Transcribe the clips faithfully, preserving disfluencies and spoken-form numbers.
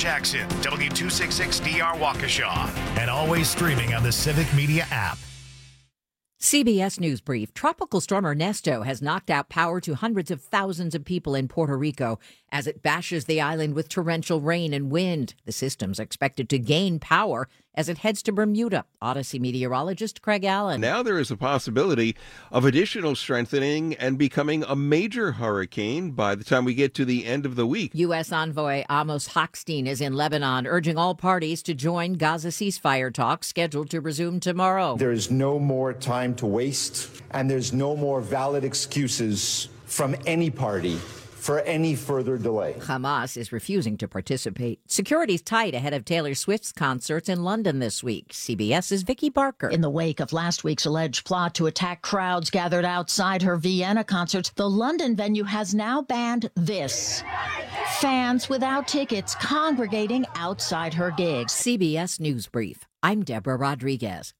Jackson, W two sixty-six D R Waukesha, and always streaming on the Civic Media app. C B S News Brief. Tropical storm Ernesto has knocked out power to hundreds of thousands of people in Puerto Rico as it bashes the island with torrential rain and wind. The system's expected to gain power as it heads to Bermuda. Odyssey meteorologist Craig Allen. Now there is a possibility of additional strengthening and becoming a major hurricane by the time we get to the end of the week. U S envoy Amos Hochstein is in Lebanon, urging all parties to join Gaza ceasefire talks scheduled to resume tomorrow. There is no more time to waste, and there's no more valid excuses from any party for any further delay. Hamas is refusing to participate. Security's tight ahead of Taylor Swift's concerts in London this week. CBS's Vicky Barker. In the wake of last week's alleged plot to attack crowds gathered outside her Vienna concerts, the London venue has now banned this: fans without tickets congregating outside her gigs. C B S News Brief. I'm Deborah Rodriguez.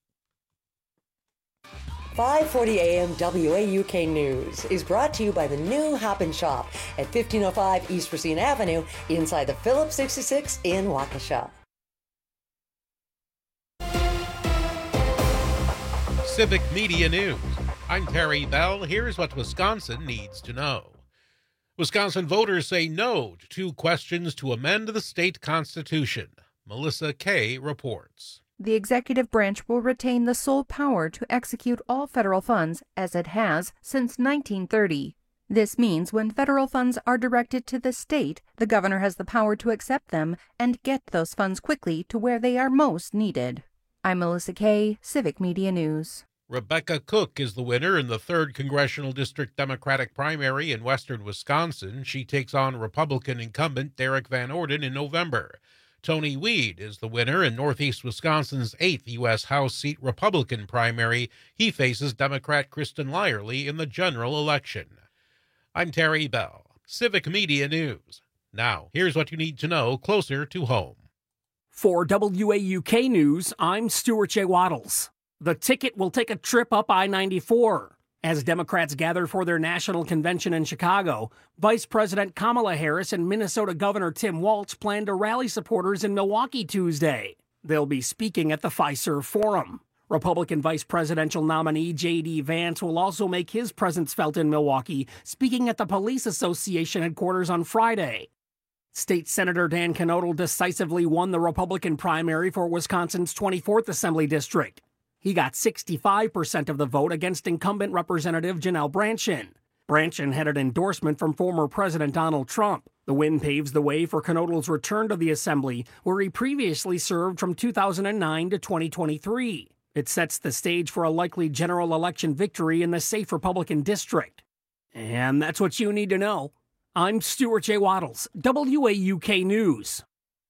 five forty a.m. W A U K News is brought to you by the new Hop and Shop at fifteen oh five East Racine Avenue inside the Phillips sixty-six in Waukesha. Civic Media News. I'm Terry Bell. Here's what Wisconsin needs to know. Wisconsin voters say no to two questions to amend the state constitution. Melissa Kay reports. The executive branch will retain the sole power to execute all federal funds, as it has since nineteen thirty. This means when federal funds are directed to the state, the governor has the power to accept them and get those funds quickly to where they are most needed. I'm Melissa Kay, Civic Media News. Rebecca Cook is the winner in the third Congressional District Democratic primary in western Wisconsin. She takes on Republican incumbent Derek Van Orden in November. Tony Weed is the winner in northeast Wisconsin's eighth U S House seat Republican primary. He faces Democrat Kristen Lyerly in the general election. I'm Terry Bell, Civic Media News. Now, here's what you need to know closer to home. For W A U K News, I'm Stuart J. Waddles. The ticket will take a trip up I ninety-four. As Democrats gather for their national convention in Chicago, Vice President Kamala Harris and Minnesota Governor Tim Walz plan to rally supporters in Milwaukee Tuesday. They'll be speaking at the Fiserv Forum. Republican Vice Presidential nominee J D. Vance will also make his presence felt in Milwaukee, speaking at the Police Association headquarters on Friday. State Senator Dan Knodl decisively won the Republican primary for Wisconsin's twenty-fourth Assembly District. He got sixty-five percent of the vote against incumbent Representative Janelle Brandtjen. Brandtjen had an endorsement from former President Donald Trump. The win paves the way for Knodl's return to the Assembly, where he previously served from two thousand nine to twenty twenty-three. It sets the stage for a likely general election victory in the safe Republican district. And that's what you need to know. I'm Stuart J. Waddles, W A U K News.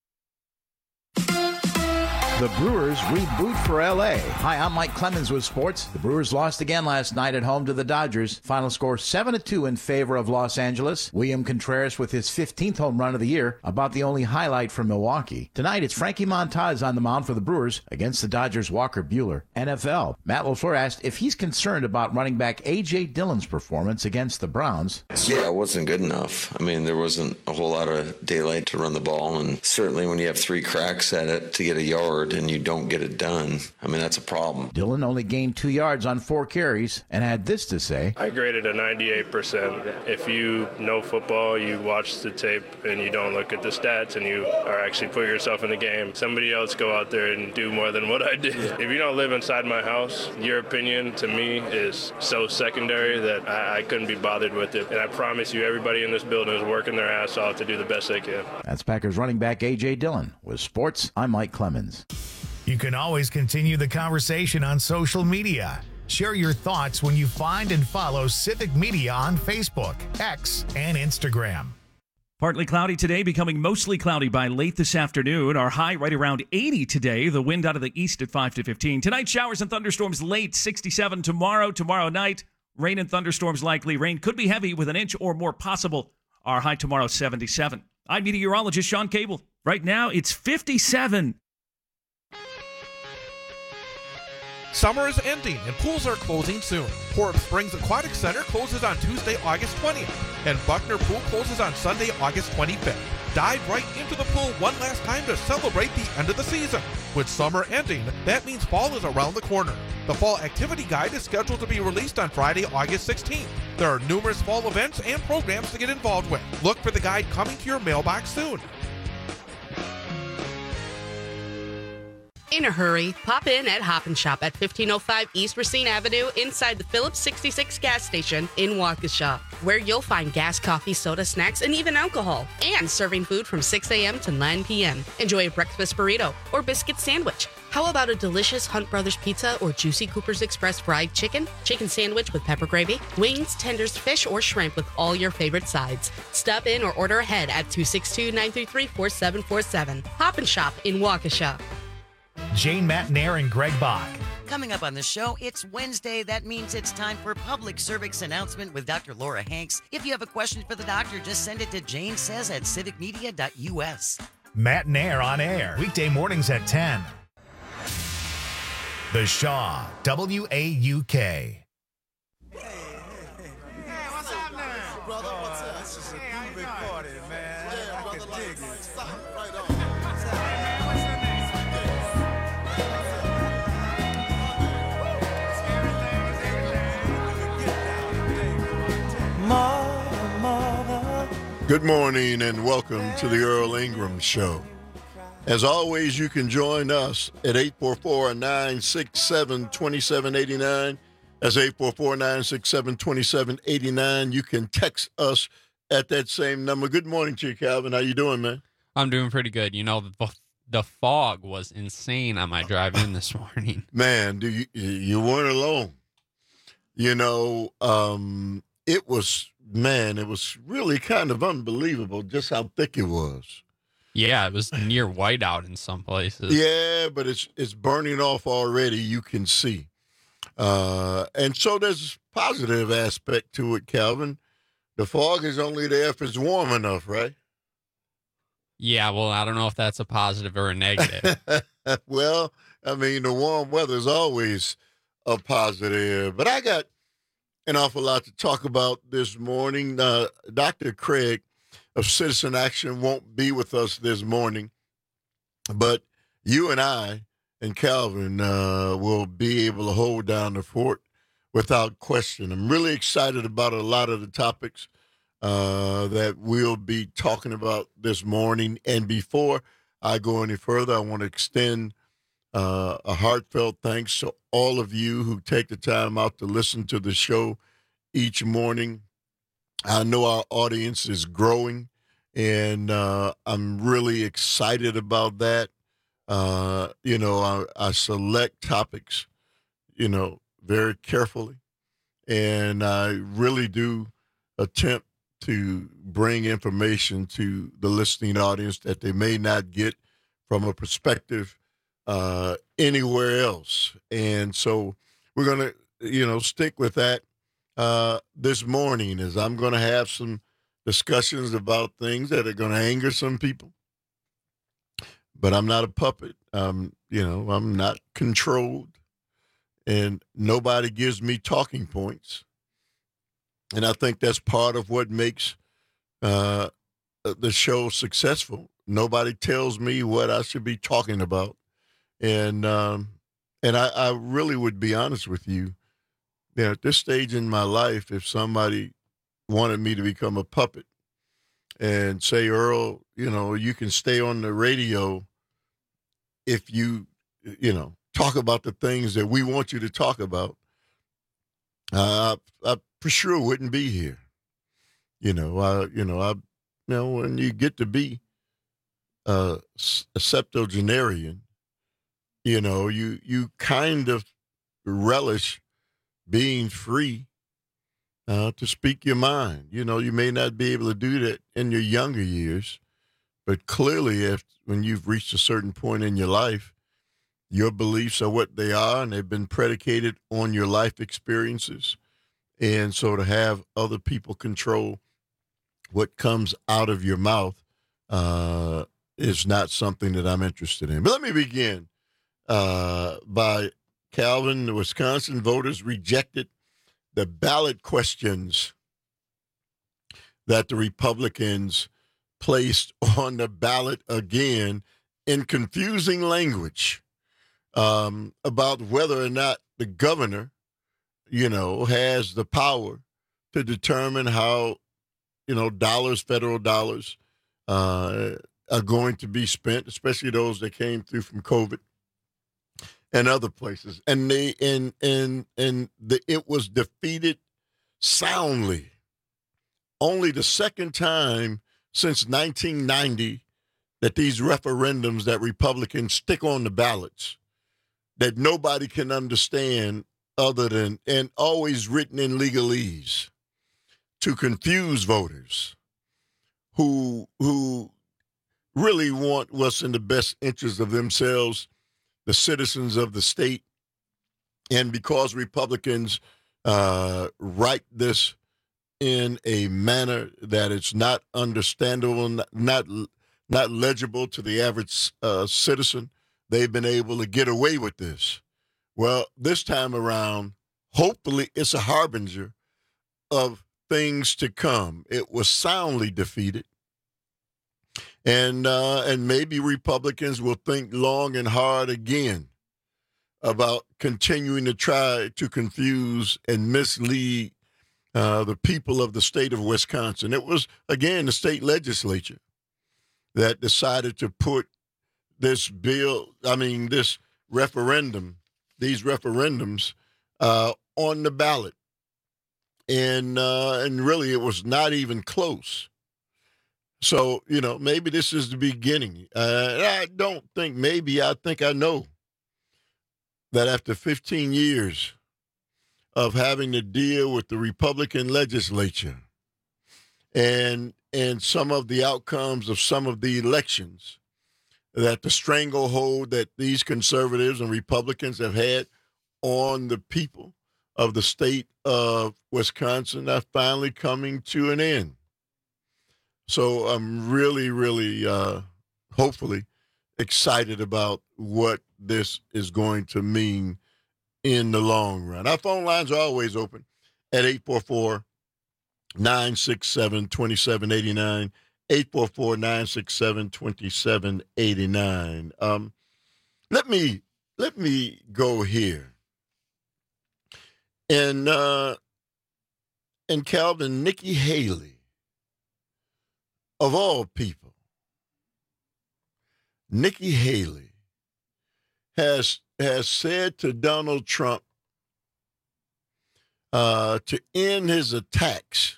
The Brewers reboot for L A. Hi, I'm Mike Clemens with sports. The Brewers lost again last night at home to the Dodgers. Final score seven to two in favor of Los Angeles. William Contreras with his fifteenth home run of the year, about the only highlight from Milwaukee. Tonight, it's Frankie Montas on the mound for the Brewers against the Dodgers' Walker Buehler. N F L. Matt LaFleur asked if he's concerned about running back A J. Dillon's performance against the Browns. Yeah, it wasn't good enough. I mean, there wasn't a whole lot of daylight to run the ball, and certainly when you have three cracks at it to get a yard and you don't get it done, I mean, that's a problem. Dillon only gained two yards on four carries and had this to say. I graded a ninety-eight percent. If you know football, you watch the tape, and you don't look at the stats, and you are actually putting yourself in the game. Somebody else go out there and do more than what I did. If you don't live inside my house, your opinion to me is so secondary that I, I couldn't be bothered with it. And I promise you, everybody in this building is working their ass off to do the best they can. That's Packers running back A J. Dillon. With sports, I'm Mike Clemens. You can always continue the conversation on social media. Share your thoughts when you find and follow Civic Media on Facebook, X, and Instagram. Partly cloudy today, becoming mostly cloudy by late this afternoon. Our high right around eighty today. The wind out of the east at five to fifteen. Tonight, showers and thunderstorms late, sixty-seven tomorrow. Tomorrow night, rain and thunderstorms likely. Rain could be heavy with an inch or more possible. Our high tomorrow, seventy-seven. I'm meteorologist Sean Cable. Right now, it's fifty-seven. Summer is ending and pools are closing soon. Horeb Springs Aquatic Center closes on Tuesday, August twentieth, and Buckner Pool closes on Sunday, August twenty-fifth. dive right into the pool one last time to celebrate the end of the season. With summer ending, that means fall is around the corner. The Fall Activity Guide is scheduled to be released on Friday, August sixteenth. There are numerous fall events and programs to get involved with. Look for the guide coming to your mailbox soon. In a hurry, pop in at Hop and Shop at fifteen oh five East Racine Avenue inside the Phillips sixty-six gas station in Waukesha, where you'll find gas, coffee, soda, snacks, and even alcohol, and serving food from six a.m. to nine p.m. Enjoy a breakfast burrito or biscuit sandwich. How about a delicious Hunt Brothers pizza or juicy Cooper's Express fried chicken, chicken sandwich with pepper gravy, wings, tenders, fish, or shrimp with all your favorite sides? Stop in or order ahead at two six two, nine three three, four seven four seven. Hop and Shop in Waukesha. Jane Matnair and Greg Bach. Coming up on the show, it's Wednesday. That means it's time for Public Cervix Announcement with Doctor Laura Hanks. If you have a question for the doctor, just send it to jane says at civic media dot u s. Matnair on air, weekday mornings at ten. The Shaw, W A U K. Good morning and welcome to the Earl Ingram Show. As always, you can join us at eight four four, nine six seven, two seven eight nine. That's eight four four, nine six seven, two seven eight nine. You can text us at that same number. Good morning to you, Calvin. How you doing, man? I'm doing pretty good. You know, the, the fog was insane on my drive in this morning. Man, do you you weren't alone. You know, um, it was, man, it was really kind of unbelievable just how thick it was. Yeah, it was near whiteout in some places. Yeah, but it's it's burning off already, you can see. Uh, and so there's a positive aspect to it, Calvin. The fog is only there if it's warm enough, right? Yeah, well, I don't know if that's a positive or a negative. Well, I mean, the warm weather is always a positive. But I got an awful lot to talk about this morning. Uh, Doctor Craig of Citizen Action won't be with us this morning, but you and I and Calvin uh, will be able to hold down the fort without question. I'm really excited about a lot of the topics uh, that we'll be talking about this morning. And before I go any further, I want to extend uh, a heartfelt thanks to all of you who take the time out to listen to the show each morning. I know our audience is growing, and uh, I'm really excited about that. Uh, you know, I, I select topics, you know, very carefully, and I really do attempt to bring information to the listening audience that they may not get from a perspective uh, anywhere else. And so we're going to, you know, stick with that. Uh, this morning is I'm going to have some discussions about things that are going to anger some people, but I'm not a puppet. Um, you know, I'm not controlled, and nobody gives me talking points. And I think that's part of what makes uh, the show successful. Nobody tells me what I should be talking about. And, um, and I, I really would be honest with you. Yeah, at this stage in my life, if somebody wanted me to become a puppet and say, Earl, you know, you can stay on the radio if you, you know, talk about the things that we want you to talk about, uh, I, I for sure wouldn't be here. You know, I, you know, I, you know, when you get to be uh, a septuagenarian, you know, you, you kind of relish being free uh, to speak your mind. You know, you may not be able to do that in your younger years, but clearly if when you've reached a certain point in your life, your beliefs are what they are, and they've been predicated on your life experiences. And so to have other people control what comes out of your mouth uh, is not something that I'm interested in. But let me begin uh, by Calvin. The Wisconsin voters rejected the ballot questions that the Republicans placed on the ballot again in confusing language um, about whether or not the governor, you know, has the power to determine how, you know, dollars, federal dollars, uh, are going to be spent, especially those that came through from COVID and other places. And they and and and the, it was defeated soundly. Only the second time since nineteen ninety that these referendums that Republicans stick on the ballots that nobody can understand other than, and always written in legalese to confuse voters who who really want what's in the best interest of themselves, the citizens of the state. And because Republicans uh, write this in a manner that it's not understandable, not not legible to the average uh, citizen, they've been able to get away with this. Well, this time around, hopefully it's a harbinger of things to come. It was soundly defeated. And uh, and maybe Republicans will think long and hard again about continuing to try to confuse and mislead uh, the people of the state of Wisconsin. It was, again, the state legislature that decided to put this bill, I mean, this referendum, these referendums uh, on the ballot. And uh, and really, it was not even close. So, you know, maybe this is the beginning. Uh, I don't think, maybe, I think I know that after fifteen years of having to deal with the Republican legislature and and some of the outcomes of some of the elections, that the stranglehold that these conservatives and Republicans have had on the people of the state of Wisconsin are finally coming to an end. So I'm really, really, uh, hopefully excited about what this is going to mean in the long run. Our phone lines are always open at eight four four, nine six seven, two seven eight nine, eight four four, nine six seven, two seven eight nine. Um, let me, let me go here. And, uh, and Calvin, Nikki Haley, of all people, Nikki Haley has has said to Donald Trump uh, to end his attacks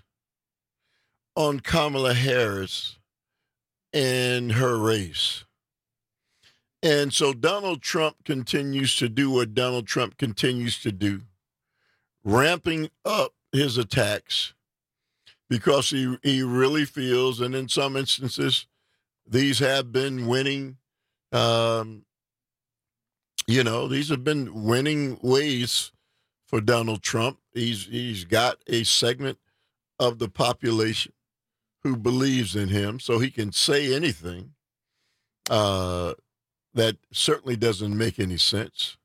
on Kamala Harris and her race. And so Donald Trump continues to do what Donald Trump continues to do, ramping up his attacks, because he, he really feels, and in some instances, these have been winning, um, you know, these have been winning ways for Donald Trump. He's he's got a segment of the population who believes in him, so he can say anything uh, that certainly doesn't make any sense.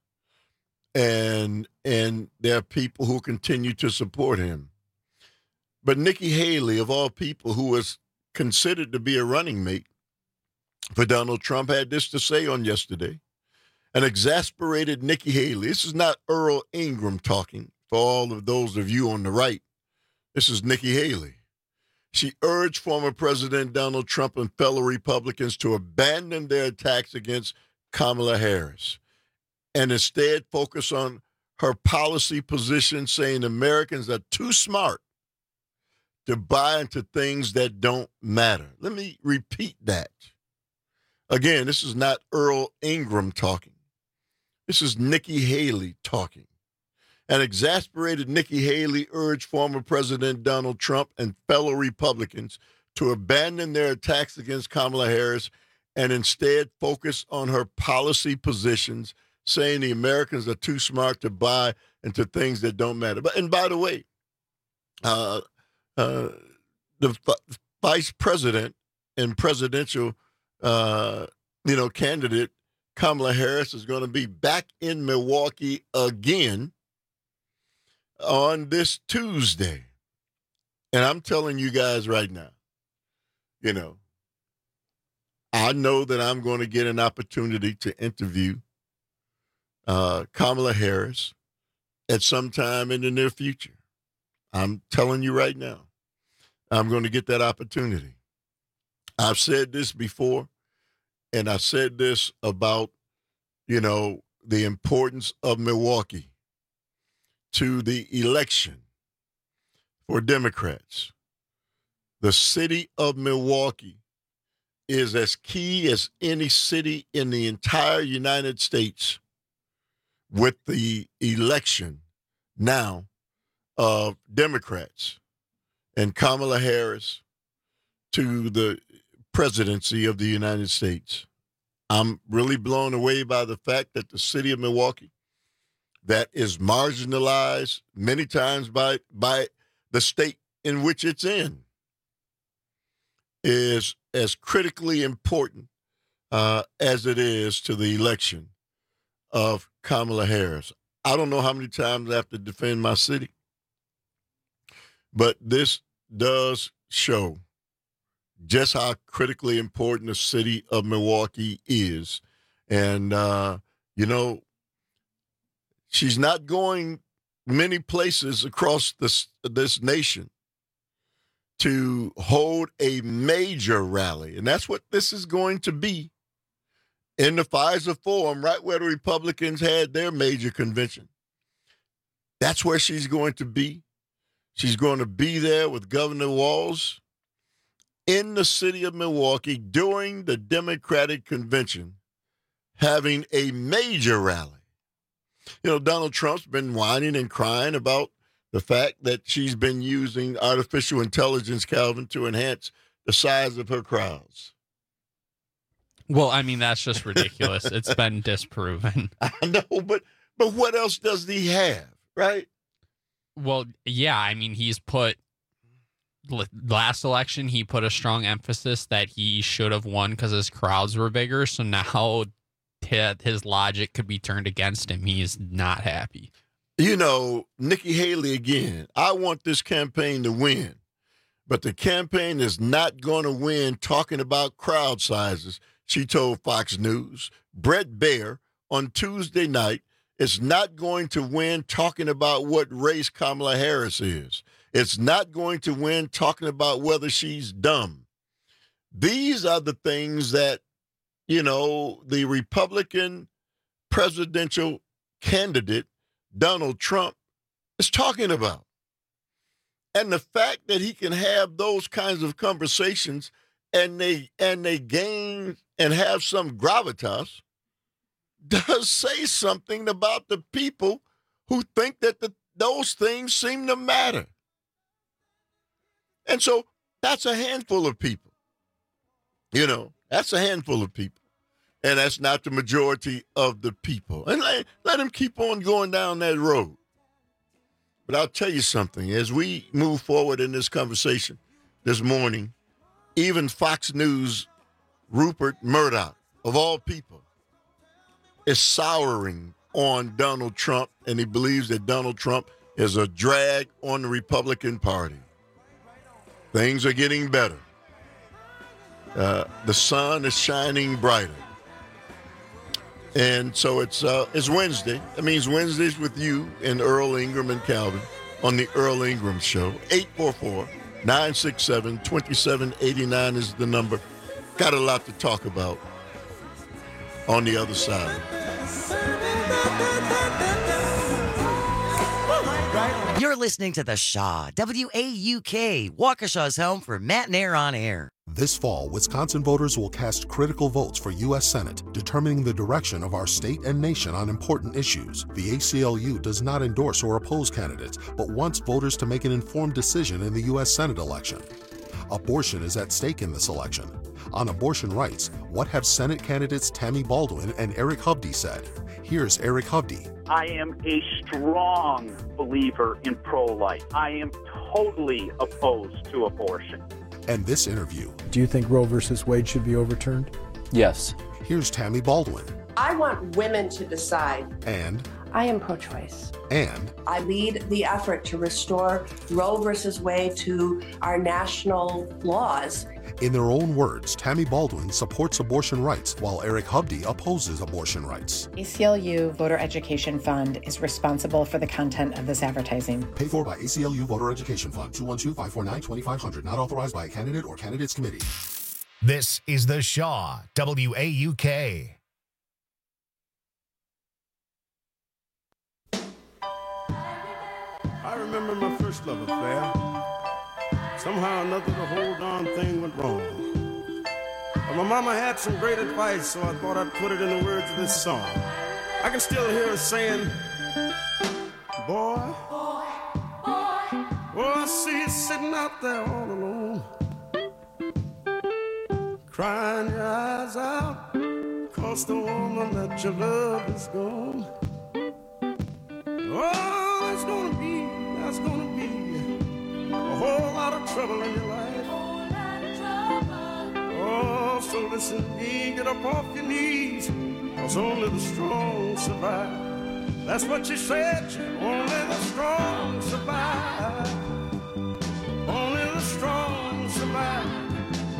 And and there are people who continue to support him. But Nikki Haley, of all people, who was considered to be a running mate for Donald Trump, had this to say on yesterday. An exasperated Nikki Haley. This is not Earl Ingram talking, for all of those of you on the right. This is Nikki Haley. She urged former President Donald Trump and fellow Republicans to abandon their attacks against Kamala Harris and instead focus on her policy position, saying Americans are too smart to buy into things that don't matter. Let me repeat that. Again, this is not Earl Ingram talking. This is Nikki Haley talking. An exasperated Nikki Haley urged former President Donald Trump and fellow Republicans to abandon their attacks against Kamala Harris and instead focus on her policy positions, saying the Americans are too smart to buy into things that don't matter. But and by the way, uh, Uh, the f- vice president and presidential, uh, you know, candidate Kamala Harris is going to be back in Milwaukee again on this Tuesday. And I'm telling you guys right now, you know, I know that I'm going to get an opportunity to interview uh, Kamala Harris at some time in the near future. I'm telling you right now, I'm going to get that opportunity. I've said this before, and I said this about, you know, the importance of Milwaukee to the election for Democrats. The city of Milwaukee is as key as any city in the entire United States with the election now of Democrats and Kamala Harris to the presidency of the United States. I'm really blown away by the fact that the city of Milwaukee, that is marginalized many times by, by the state in which it's in, is as critically important uh, as it is to the election of Kamala Harris. I don't know how many times I have to defend my city, but this does show just how critically important the city of Milwaukee is. And, uh, you know, she's not going many places across this, this nation to hold a major rally. And that's what this is going to be in the Pfizer Forum, right where the Republicans had their major convention. That's where she's going to be. She's going to be there with Governor Walz in the city of Milwaukee during the Democratic convention, having a major rally. You know, Donald Trump's been whining and crying about the fact that she's been using artificial intelligence, Calvin, to enhance the size of her crowds. Well, I mean, that's just ridiculous. It's been disproven. I know, but but what else does he have, right? Well, yeah, I mean, he's put, last election, he put a strong emphasis that he should have won because his crowds were bigger. So now his logic could be turned against him. He is not happy. You know, Nikki Haley again, I want this campaign to win, but the campaign is not going to win talking about crowd sizes, she told Fox News. Brett Baier on Tuesday night is not going to win talking about what race Kamala Harris is. It's not going to win talking about whether she's dumb. These are the things that, you know, the Republican presidential candidate, Donald Trump, is talking about. And the fact that he can have those kinds of conversations and they and they gain and have some gravitas does say something about the people who think that the, those things seem to matter. And so that's a handful of people. You know, that's a handful of people. And that's not the majority of the people. And let, let them keep on going down that road. But I'll tell you something. As we move forward in this conversation this morning, even Fox News, Rupert Murdoch, of all people, is souring on Donald Trump, and he believes that Donald Trump is a drag on the Republican Party. Things are getting better. Uh, the sun is shining brighter. And so it's uh, it's Wednesday. That means Wednesdays with you and Earl Ingram and Calvin on the Earl Ingram Show. eight four four, nine six seven, two seven eight nine is the number. Got a lot to talk about on the other side. You're listening to The Shaw, W A U K, Waukesha's home for Matt and Air on Air. This fall, Wisconsin voters will cast critical votes for U S Senate, determining the direction of our state and nation on important issues. The A C L U does not endorse or oppose candidates, but wants voters to make an informed decision in the U S Senate election. Abortion is at stake in this election. On abortion rights, what have Senate candidates Tammy Baldwin and Eric Hovde said? Here's Eric Hovde. I am a strong believer in pro-life. I am totally opposed to abortion. And this interview. Do you think Roe versus Wade should be overturned? Yes. Here's Tammy Baldwin. I want women to decide. And I am pro-choice. And I lead the effort to restore Roe versus Wade to our national laws. in their own words, Tammy Baldwin supports abortion rights while Eric Hovde opposes abortion rights. A C L U Voter Education Fund is responsible for the content of this advertising. Paid for by A C L U Voter Education Fund, two one two, five four nine, two five zero zero, not authorized by a candidate or candidates committee. This is The Shaw, W A U K. I remember my first love affair. Somehow or another, the whole darn thing went wrong. But my mama had some great advice, so I thought I'd put it in the words of this song. I can still hear her saying, boy, boy, boy, oh, I see you sitting out there all alone, crying your eyes out, 'cause the woman that you love is gone. Oh, there's gonna be, there's gonna be a whole lot of trouble in your life. Oh, so listen to me, get up off your knees, 'cause only the strong survive. That's what she said, only the strong survive. Only the strong survive.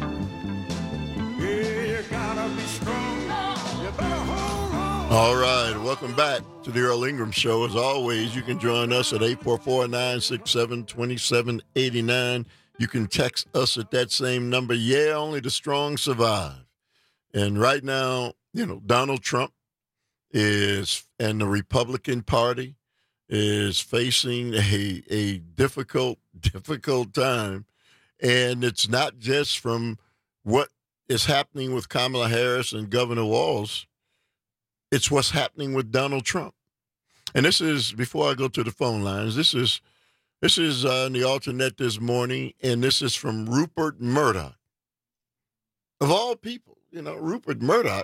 Yeah, you gotta be strong. You better hold on. All right, welcome back to the Earl Ingram Show. As always, you can join us at eight four four, nine six seven, two seven eight nine. You can text us at that same number. Yeah, only the strong survive. And right now, you know, Donald Trump is, and the Republican Party is facing a, a difficult, difficult time. And it's not just from what is happening with Kamala Harris and Governor Walz. It's what's happening with Donald Trump. And this is, before I go to the phone lines, this is this is uh, in the alternate this morning, and this is from Rupert Murdoch. Of all people, you know, Rupert Murdoch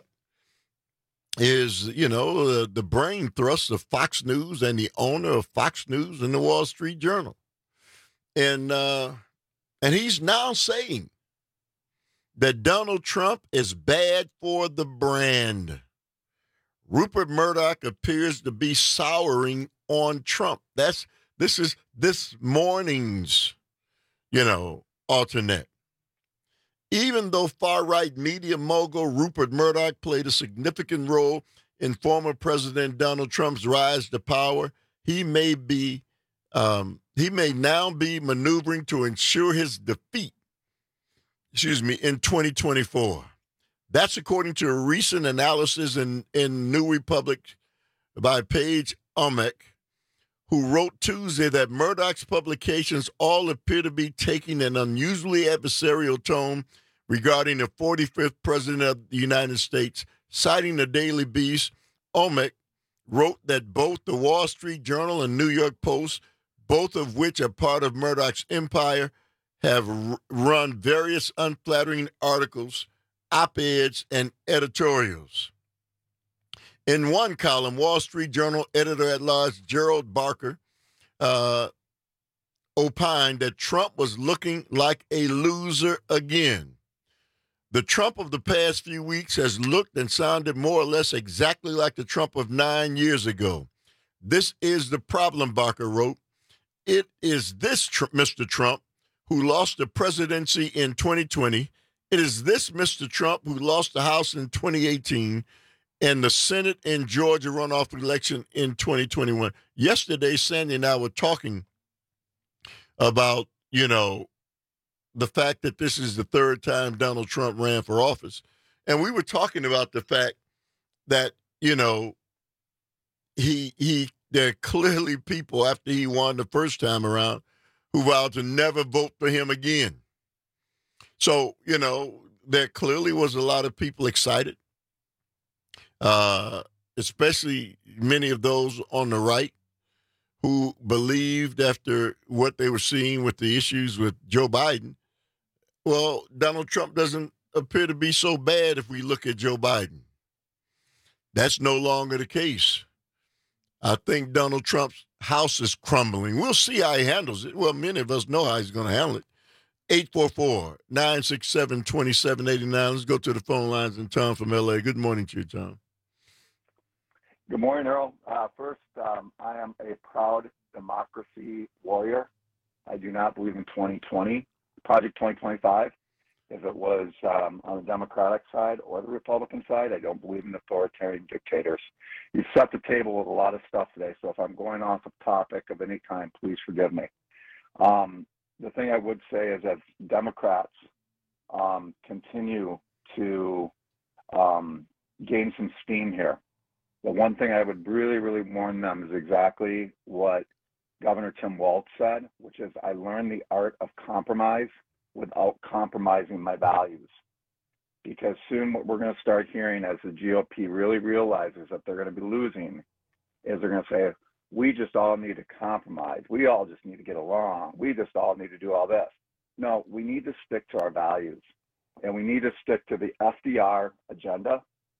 is, you know, the, the brain thrust of Fox News and the owner of Fox News and the Wall Street Journal. And uh, and he's now saying that Donald Trump is bad for the brand. Rupert Murdoch appears to be souring on Trump. That's this is this morning's, you know, alternate. Even though far-right media mogul Rupert Murdoch played a significant role in former President Donald Trump's rise to power, he may be um, he may now be maneuvering to ensure his defeat. Excuse me, in twenty twenty-four. That's according to a recent analysis in, in New Republic by Paige Umek, who wrote Tuesday that Murdoch's publications all appear to be taking an unusually adversarial tone regarding the forty-fifth president of the United States. Citing the Daily Beast, Umek wrote that both the Wall Street Journal and New York Post, both of which are part of Murdoch's empire, have r- run various unflattering articles, op-eds, and editorials. In one column, Wall Street Journal editor-at-large Gerald Barker uh, opined that Trump was looking like a loser again. The Trump of the past few weeks has looked and sounded more or less exactly like the Trump of nine years ago. This is the problem, Barker wrote. It is this tr- Mister Trump who lost the presidency in twenty twenty. It is this Mister Trump who lost the House in twenty eighteen and the Senate and Georgia runoff election in twenty twenty-one. Yesterday, Sandy and I were talking about, you know, the fact that this is the third time Donald Trump ran for office. And we were talking about the fact that, you know, he he there are clearly people after he won the first time around who vowed to never vote for him again. So, you know, there clearly was a lot of people excited, uh, especially many of those on the right who believed after what they were seeing with the issues with Joe Biden, well, Donald Trump doesn't appear to be so bad if we look at Joe Biden. That's no longer the case. I think Donald Trump's house is crumbling. We'll see how he handles it. Well, many of us know how he's going to handle it. eight four four, nine six seven, two seven eight nine. Let's go to the phone lines and Tom from L A. Good morning to you, Tom. Good morning, Earl. Uh, first, um, I am a proud democracy warrior. I do not believe in twenty twenty, Project twenty twenty-five. If it was um, on the Democratic side or the Republican side, I don't believe in authoritarian dictators. You set the table with a lot of stuff today, so if I'm going off a topic of any kind, please forgive me. Um, the thing I would say is as Democrats um, continue to um, gain some steam here, the one thing I would really, really warn them is exactly what Governor Tim Walz said, which is I learned the art of compromise without compromising my values. Because soon what we're going to start hearing as the G O P really realizes that they're going to be losing is they're going to say, we just all need to compromise. We all just need to get along. We just all need to do all this. No, we need to stick to our values. And we need to stick to the F D R agenda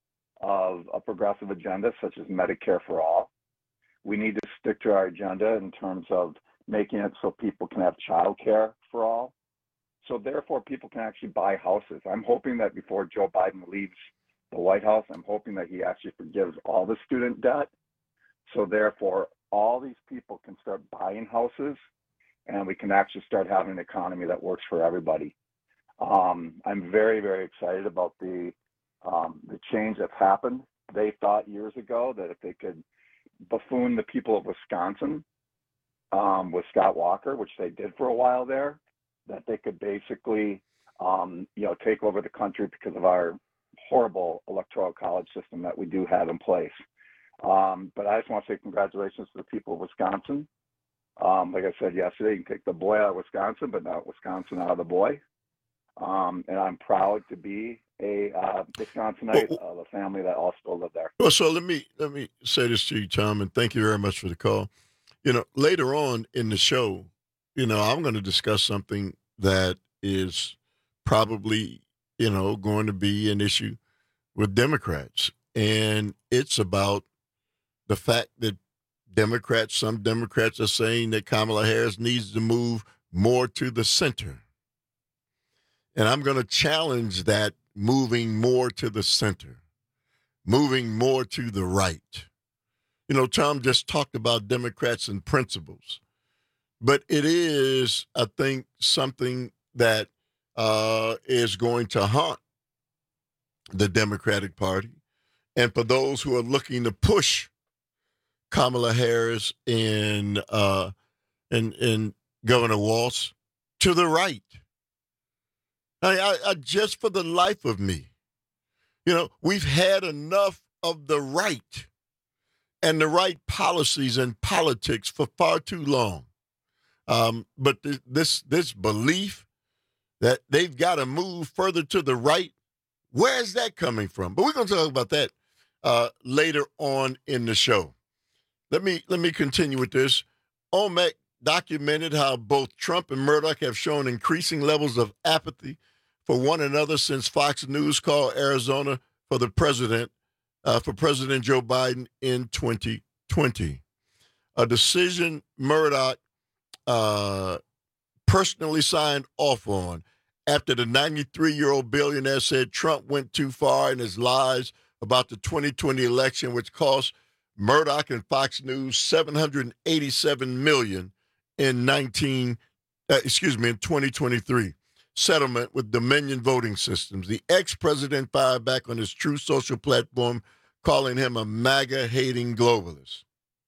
of a progressive agenda such as Medicare for all. We need to stick to our agenda in terms of making it so people can have child care for all. So therefore, people can actually buy houses. I'm hoping that before Joe Biden leaves the White House, I'm hoping that he actually forgives all the student debt. So therefore, all these people can start buying houses, and we can actually start having an economy that works for everybody. Um, I'm very, very excited about the um, the change that's happened. They thought years ago that if they could buffoon the people of Wisconsin um, with Scott Walker, which they did for a while there, that they could basically, um, you know, take over the country because of our horrible electoral college system that we do have in place. Um, but I just want to say congratulations to the people of Wisconsin. Um, like I said yesterday, you can take the boy out of Wisconsin, but not Wisconsin out of the boy. Um, and I'm proud to be a uh, Wisconsinite of a family that all still live there. Well, so let me let me say this to you, Tom, and thank you very much for the call. You know, later on in the show, you know, I'm going to discuss something that is probably, you know, going to be an issue with Democrats. And it's about the fact that Democrats, some Democrats are saying that Kamala Harris needs to move more to the center. And I'm going to challenge that moving more to the center, moving more to the right. You know, Tom just talked about Democrats and principles. But it is, I think, something that uh, is going to haunt the Democratic Party. And for those who are looking to push Kamala Harris and uh, and, and Governor Walz to the right, I, I, I just for the life of me, you know, we've had enough of the right and the right policies and politics for far too long. Um, but th- this this belief that they've got to move further to the right, where is that coming from? But we're going to talk about that uh, later on in the show. Let me let me continue with this. O M E C documented how both Trump and Murdoch have shown increasing levels of apathy for one another since Fox News called Arizona for the president, uh, for President Joe Biden in twenty twenty. A decision Murdoch uh, personally signed off on after the ninety-three-year-old billionaire said Trump went too far in his lies about the twenty twenty election, which cost Murdoch and Fox News seven hundred eighty-seven million dollars in nineteen, uh, excuse me, in twenty twenty-three. Settlement with Dominion Voting Systems. The ex-president fired back on his Truth Social platform, calling him a MAGA-hating globalist.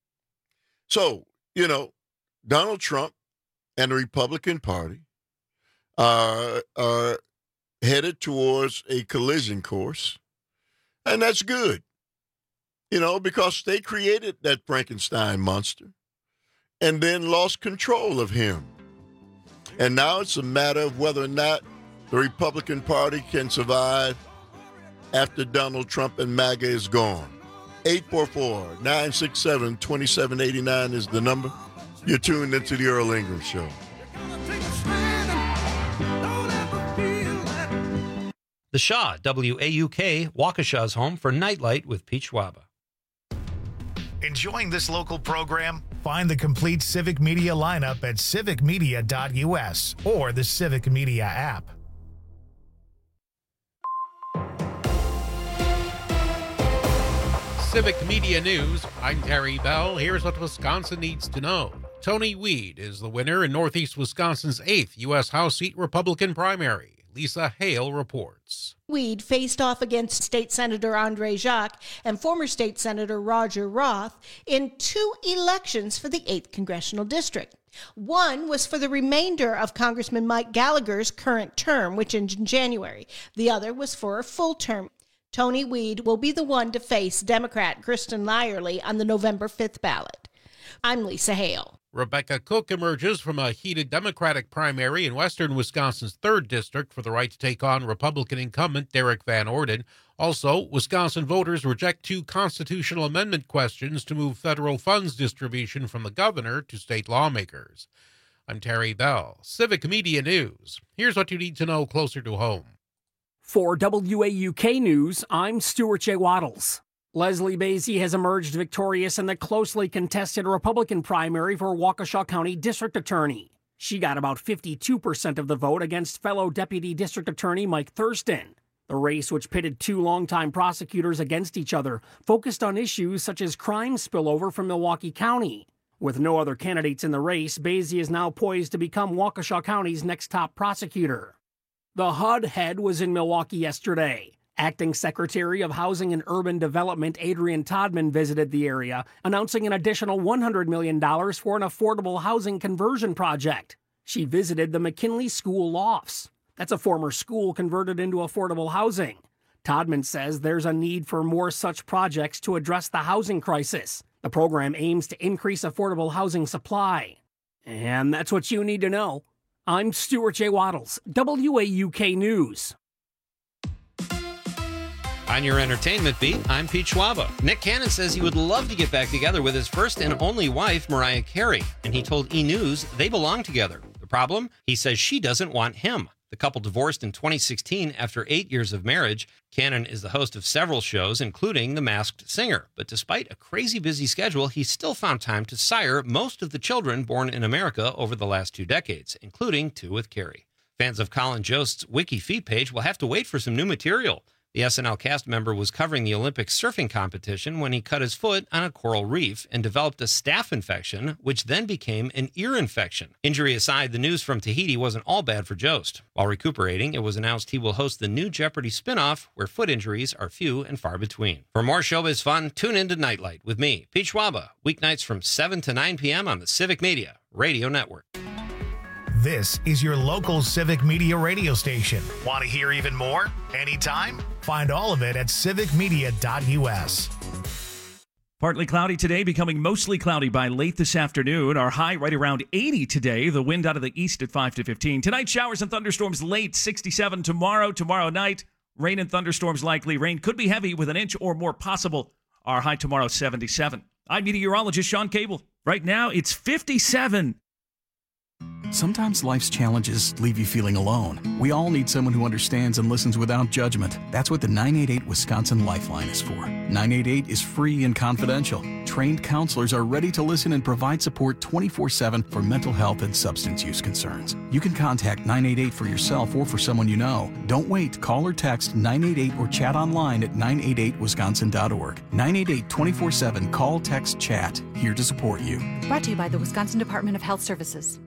So, you know, Donald Trump and the Republican Party are, are headed towards a collision course, and that's good, you know, because they created that Frankenstein monster and then lost control of him. And now it's a matter of whether or not the Republican Party can survive after Donald Trump and MAGA is gone. eight four four, nine six seven, two seven eight nine is the number. You're tuned into the Earl Ingram Show. The Shaw, W A U K, Waukesha's home for Nightlight with Pete Schwaba. Enjoying this local program? Find the complete Civic Media lineup at civic media dot U S or the Civic Media app. Civic Media News. I'm Terry Bell. Here's what Wisconsin needs to know. Tony Weed is the winner in Northeast Wisconsin's eighth U S House seat Republican primary. Lisa Hale reports. Weed faced off against State Senator Andre Jacques and former State Senator Roger Roth in two elections for the eighth Congressional District. One was for the remainder of Congressman Mike Gallagher's current term, which ends in January. The other was for a full term. Tony Weed will be the one to face Democrat Kristen Lyerly on the November fifth ballot. I'm Lisa Hale. Rebecca Cook emerges from a heated Democratic primary in western Wisconsin's third district for the right to take on Republican incumbent Derek Van Orden. Also, Wisconsin voters reject two constitutional amendment questions to move federal funds distribution from the governor to state lawmakers. I'm Terry Bell, Civic Media News. Here's what you need to know closer to home. For W A U K News, I'm Stuart J. Waddles. Leslie Basie has emerged victorious in the closely contested Republican primary for Waukesha County District Attorney. She got about fifty-two percent of the vote against fellow Deputy District Attorney Mike Thurston. The race, which pitted two longtime prosecutors against each other, focused on issues such as crime spillover from Milwaukee County. With no other candidates in the race, Basie is now poised to become Waukesha County's next top prosecutor. The H U D head was in Milwaukee yesterday. Acting Secretary of Housing and Urban Development Adrian Todman visited the area, announcing an additional one hundred million dollars for an affordable housing conversion project. She visited the McKinley School Lofts. That's a former school converted into affordable housing. Todman says there's a need for more such projects to address the housing crisis. The program aims to increase affordable housing supply. And that's what you need to know. I'm Stuart J. Waddles, W A U K News. On your entertainment beat, I'm Pete Schwaba. Nick Cannon says he would love to get back together with his first and only wife, Mariah Carey, and he told E! News they belong together. The problem? He says she doesn't want him. The couple divorced in twenty sixteen after eight years of marriage. Cannon is the host of several shows, including The Masked Singer. But despite a crazy busy schedule, he still found time to sire most of the children born in America over the last two decades, including two with Carey. Fans of Colin Jost's Wiki feed page will have to wait for some new material. The S N L cast member was covering the Olympic surfing competition when he cut his foot on a coral reef and developed a staph infection, which then became an ear infection. Injury aside, the news from Tahiti wasn't all bad for Jost. While recuperating, it was announced he will host the new Jeopardy spinoff, where foot injuries are few and far between. For more showbiz fun, tune in to Nightlight with me, Pete Schwaba, weeknights from seven to nine p.m. on the Civic Media Radio Network. This is your local Civic Media radio station. Want to hear even more? Anytime? Find all of it at civic media dot u s. Partly cloudy today, becoming mostly cloudy by late this afternoon. Our high right around eighty today. The wind out of the east at five to fifteen. Tonight, showers and thunderstorms late, sixty-seven tomorrow. Tomorrow night, rain and thunderstorms likely. Rain could be heavy with an inch or more possible. Our high tomorrow, seventy-seven. I'm meteorologist Sean Cable. Right now, it's fifty-seven. Sometimes life's challenges leave you feeling alone. We all need someone who understands and listens without judgment. That's what the nine eight eight Wisconsin Lifeline is for. nine eight eight is free and confidential. Trained counselors are ready to listen and provide support twenty-four seven for mental health and substance use concerns. You can contact nine eight eight for yourself or for someone you know. Don't wait. Call or text nine eight eight or chat online at nine eight eight wisconsin dot org. nine eight eight twenty-four seven call, text, chat. Here to support you. Brought to you by the Wisconsin Department of Health Services.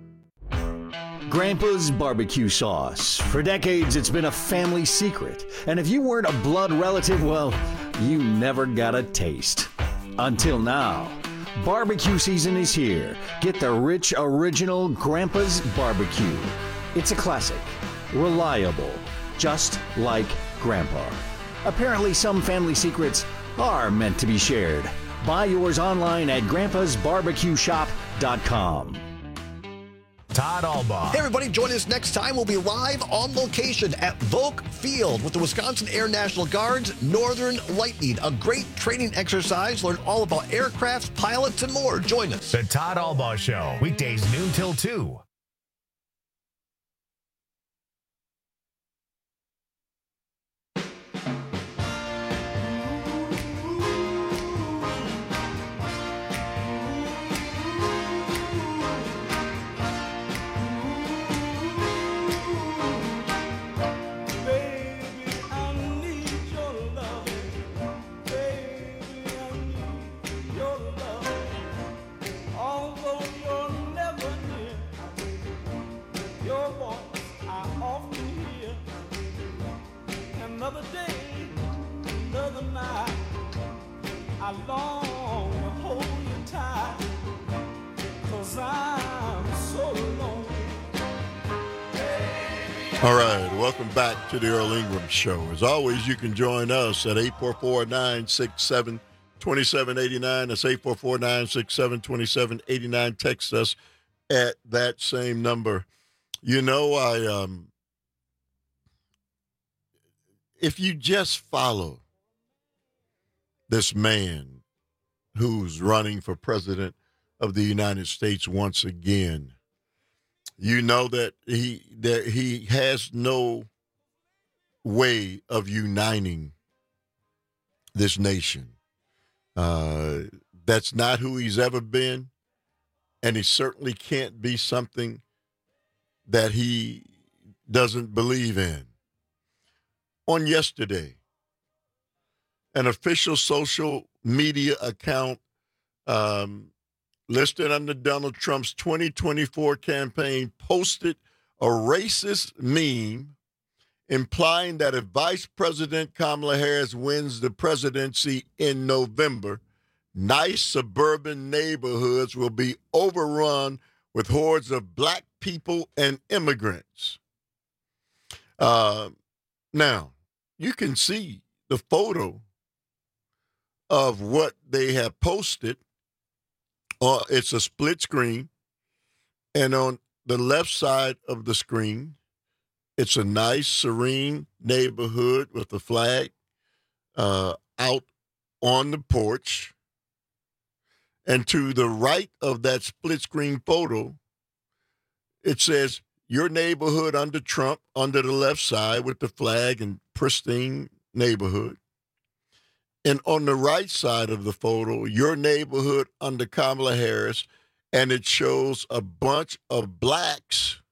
Grandpa's barbecue sauce. For decades, it's been a family secret. And if you weren't a blood relative, well, you never got a taste. Until now. Barbecue season is here. Get the rich, original Grandpa's barbecue. It's a classic. Reliable. Just like Grandpa. Apparently, some family secrets are meant to be shared. Buy yours online at grandpas barbecue shop dot com. Todd Albaugh. Hey, everybody, join us next time. We'll be live on location at Volk Field with the Wisconsin Air National Guard's Northern Lightning. A great training exercise. Learn all about aircraft, pilots, and more. Join us. The Todd Albaugh Show, weekdays noon till two. I long to hold you tight, 'cause I'm so lonely. All right, welcome back to the Earl Ingram Show. As always, you can join us at eight four four, nine six seven, two seven eight nine. That's eight four four, nine six seven, two seven eight nine. Text us at that same number. You know, I um, if you just follow this man who's running for president of the United States once again, you know that he that he has no way of uniting this nation. Uh, that's not who he's ever been, and he certainly can't be something that he doesn't believe in. On yesterday, an official social media account um, listed under Donald Trump's twenty twenty-four campaign posted a racist meme implying that if Vice President Kamala Harris wins the presidency in November, nice suburban neighborhoods will be overrun with hordes of black people and immigrants. Uh, now, you can see the photo of what they have posted. Uh, it's a split screen, and on the left side of the screen, it's a nice, serene neighborhood with the flag uh, out on the porch. And to the right of that split screen photo, it says, your neighborhood under Trump, under the left side with the flag and pristine neighborhood. And on the right side of the photo, your neighborhood under Kamala Harris, and it shows a bunch of blacks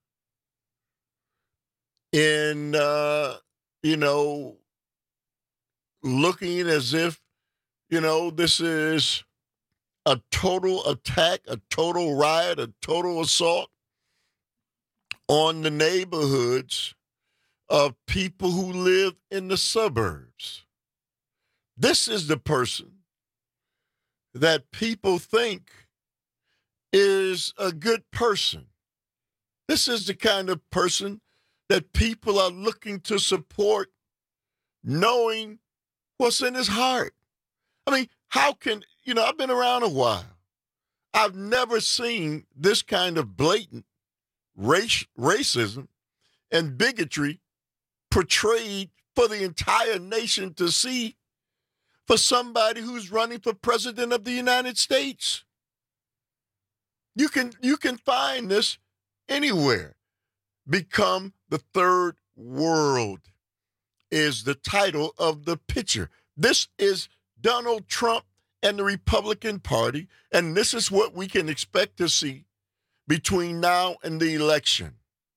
in, uh, you know, looking as if, you know, this is a total attack, a total riot, a total assault on the neighborhoods of people who live in the suburbs. This is the person that people think is a good person. This is the kind of person that people are looking to support, knowing what's in his heart. I mean, how can, you know, I've been around a while. I've never seen this kind of blatant race, racism and bigotry portrayed for the entire nation to see for somebody who's running for president of the United States. You can, you can find this anywhere. Become the third world is the title of the picture. This is Donald Trump and the Republican Party, and this is what we can expect to see between now and the election.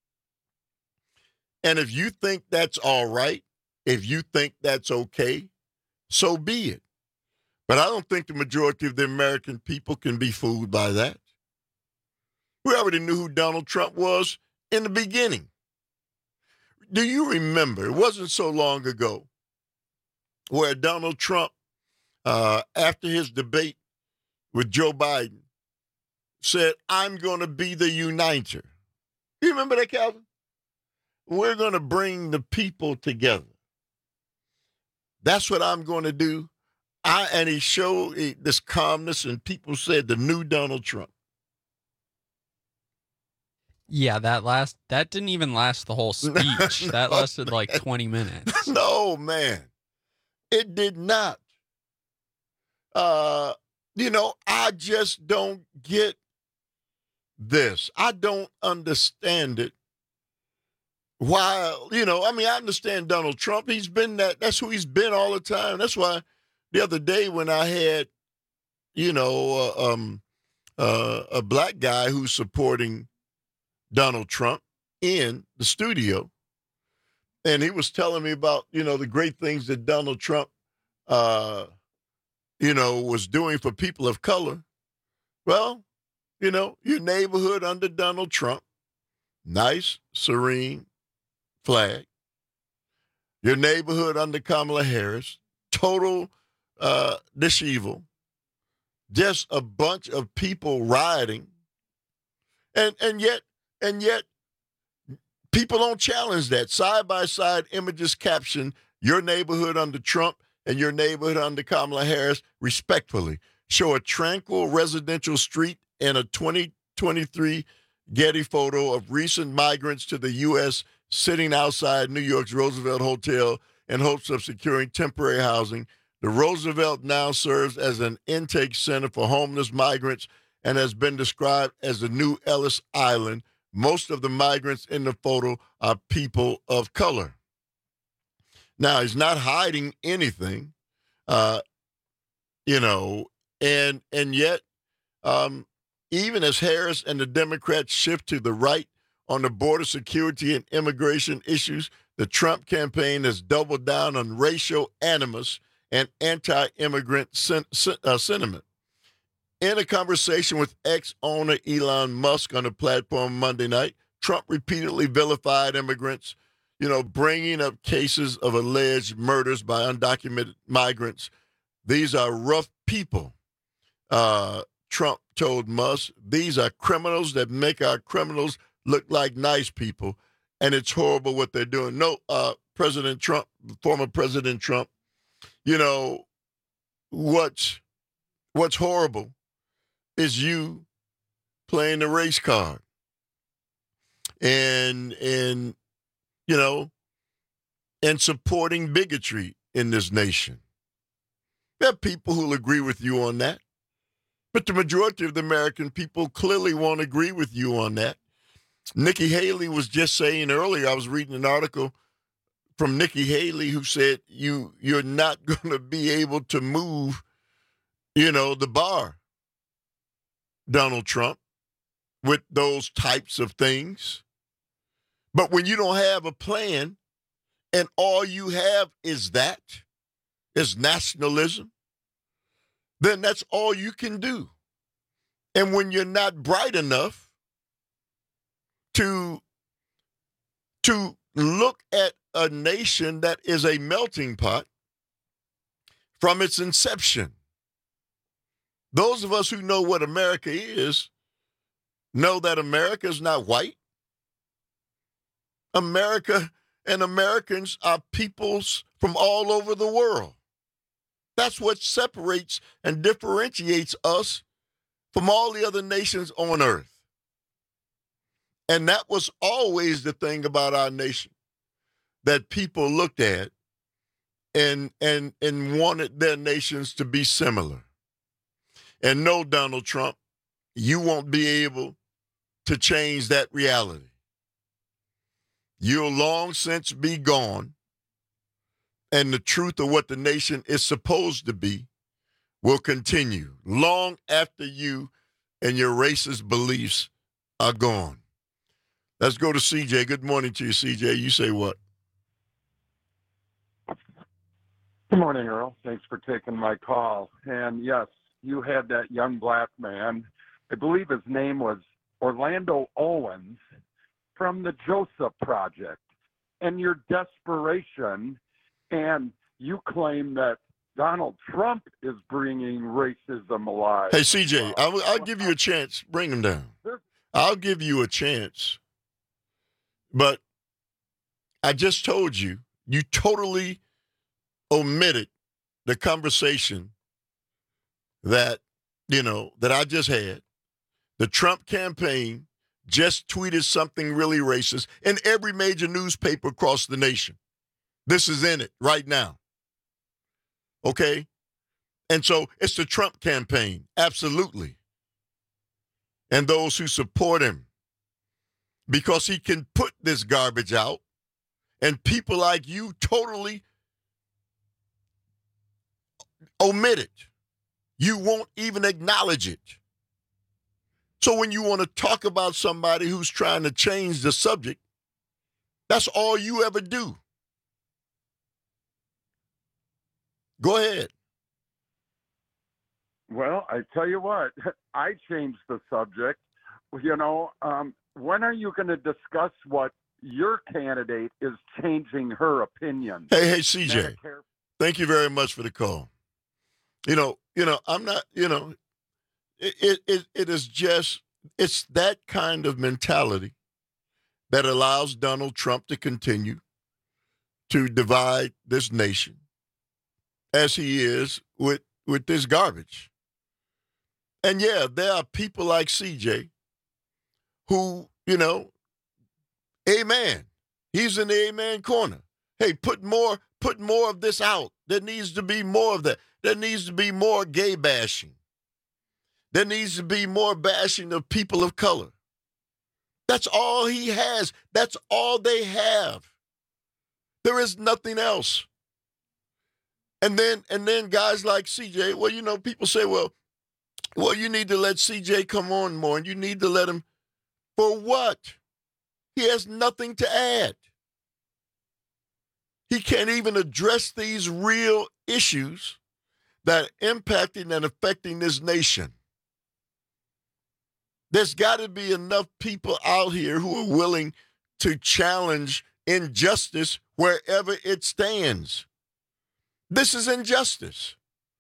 And if you think that's all right, if you think that's okay, so be it. But I don't think the majority of the American people can be fooled by that. We already knew who Donald Trump was in the beginning. Do you remember, it wasn't so long ago, where Donald Trump, uh, after his debate with Joe Biden, said, I'm going to be the uniter. You remember that, Calvin? We're going to bring the people together. That's what I'm going to do. I, and he showed this calmness, and people said the new Donald Trump. Yeah, that last that didn't even last the whole speech. No, that lasted man. like twenty minutes. No, man. It did not. Uh, you know, I just don't get this. I don't understand it. Why, you know, I mean, I understand Donald Trump. He's been that. That's who he's been all the time. That's why the other day when I had, you know, uh, um, uh, a black guy who's supporting Donald Trump in the studio, and he was telling me about, you know, the great things that Donald Trump, uh, you know, was doing for people of color. Well, you know, your neighborhood under Donald Trump, nice, serene flag. Your neighborhood under Kamala Harris, total uh, dishevel. just a bunch of people rioting. And and yet, and yet, people don't challenge that. Side-by-side images caption your neighborhood under Trump and your neighborhood under Kamala Harris, respectfully, show a tranquil residential street and a twenty twenty-three Getty photo of recent migrants to the U S sitting outside New York's Roosevelt Hotel in hopes of securing temporary housing. The Roosevelt now serves as an intake center for homeless migrants and has been described as the new Ellis Island. Most of the migrants in the photo are people of color. Now, he's not hiding anything, uh, you know, and and yet, um, even as Harris and the Democrats shift to the right on the border security and immigration issues, the Trump campaign has doubled down on racial animus and anti-immigrant sen- sen- uh, sentiment. In a conversation with ex-owner Elon Musk on the platform Monday night, Trump repeatedly vilified immigrants, you know, bringing up cases of alleged murders by undocumented migrants. These are rough people, uh, Trump told Musk. These are criminals that make our criminals look like nice people, and it's horrible what they're doing. No, uh, President Trump, former President Trump, you know, what's, what's horrible is you playing the race card and, and, you know, and supporting bigotry in this nation. There are people who'll agree with you on that, but the majority of the American people clearly won't agree with you on that. Nikki Haley was just saying earlier, I was reading an article from Nikki Haley who said you, you're not going to be able to move, you know, the bar, Donald Trump, with those types of things. But when you don't have a plan and all you have is that, is nationalism, then that's all you can do. And when you're not bright enough to, to look at a nation that is a melting pot from its inception, those of us who know what America is know that America is not white. America and Americans are peoples from all over the world. That's what separates and differentiates us from all the other nations on earth. And that was always the thing about our nation that people looked at and, and, and wanted their nations to be similar. And no, Donald Trump, you won't be able to change that reality. You'll long since be gone, and the truth of what the nation is supposed to be will continue long after you and your racist beliefs are gone. Let's go to C J. Good morning to you, C J. You say what? Good morning, Earl. Thanks for taking my call. And yes, you had that young black man, I believe his name was Orlando Owens, from the Joseph Project, and your desperation, and you claim that Donald Trump is bringing racism alive. Hey, C J, I'll, I'll give you a chance. Bring him down. I'll give you a chance. But I just told you, you totally omitted the conversation that, you know, that I just had. The Trump campaign just tweeted something really racist in every major newspaper across the nation. This is in it right now. Okay? And so it's the Trump campaign, absolutely. And those who support him, because he can put this garbage out, and people like you totally omit it. You won't even acknowledge it. So when you want to talk about somebody who's trying to change the subject, that's all you ever do. Go ahead. Well, I tell you what, I changed the subject. You know, um, when are you going to discuss what your candidate is changing her opinion? Hey, hey, C J, Medicare. Thank you very much for the call. You know, you know, I'm not, you know, it, it, it is just, it's that kind of mentality that allows Donald Trump to continue to divide this nation as he is with, with this garbage. And yeah, there are people like C J who, you know, amen. He's in the amen corner. Hey, put more, put more of this out. There needs to be more of that. There needs to be more gay bashing. There needs to be more bashing of people of color. That's all he has. That's all they have. There is nothing else. And then, and then guys like C J, well, you know, people say, well, well, you need to let C J come on more, and you need to let him, for what? He has nothing to add. He can't even address these real issues that are impacting and affecting this nation. There's got to be enough people out here who are willing to challenge injustice wherever it stands. This is injustice.